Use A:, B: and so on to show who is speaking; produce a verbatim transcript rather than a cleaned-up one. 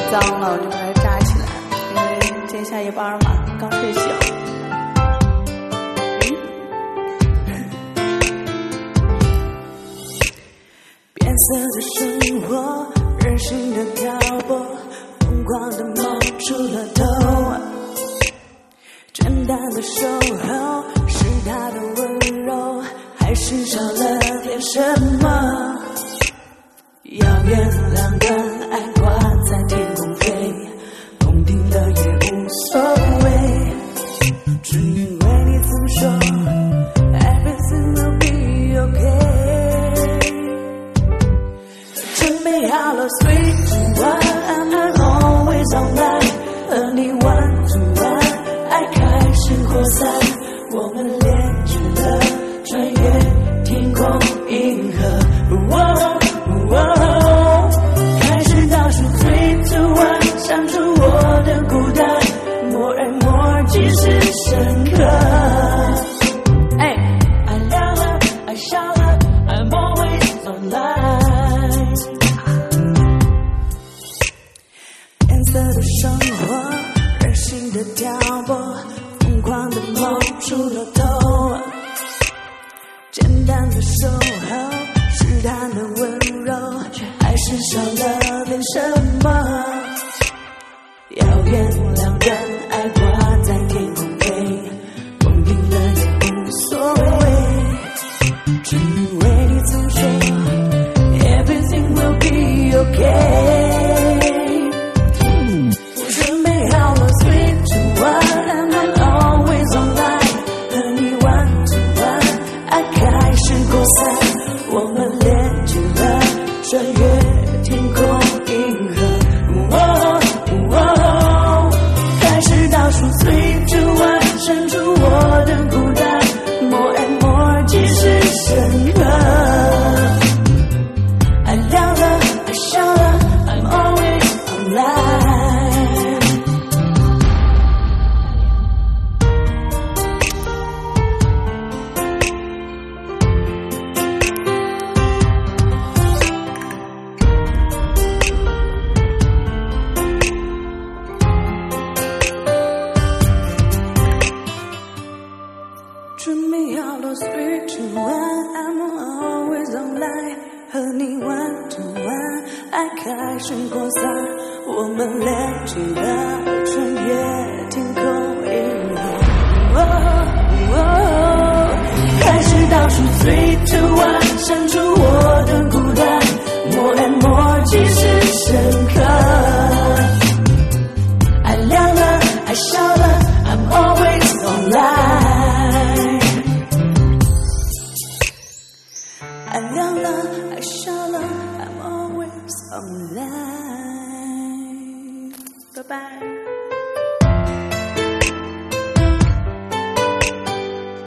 A: 脏了，我就把它扎起来，因为今天下夜班嘛，刚睡醒。
B: 变色的生活，任性的漂泊，疯狂的梦出了头。简单的守候，是他的温柔，还是少了点什么？遥远两个爱挂在天空飞，动听的也无所谓，只因为你曾说 Everything will be okay。 准备好了 Three two one I'm always online， 和你one to one， 爱开始扩散，我们连接了穿越天空银河。哦哦，开始倒数 Three two one， 删除我的孤单 More and more 即是深刻。哎，爱亮了，爱笑了 I'm always online。 变色的生活，任性的挑拨，疯狂的梦出了头。简单的守候，试探的温柔，还是少了点什么？遥远两人爱挂在天空飞，动听的也无所谓，只因为你曾说 Everything will be okay。 准备好了 Three two one I'm always online， 和你one to one， 爱开始扩散，我们连接了穿越天空银河。哦哦，开始倒数 Three two one， 删除我的孤单 More and more 即是深刻。爱亮了，爱笑了 I'm always online。准备好了 Three two one I'm always online， 和你one to one， 爱开始扩散，我们连接了穿越天空银河。哦哦，开始倒数 Three two one， 删除我的孤单 More and more 即是深刻。爱亮了，爱笑了 I'm always online。 爱亮了，爱笑了 I'm always online。拜拜。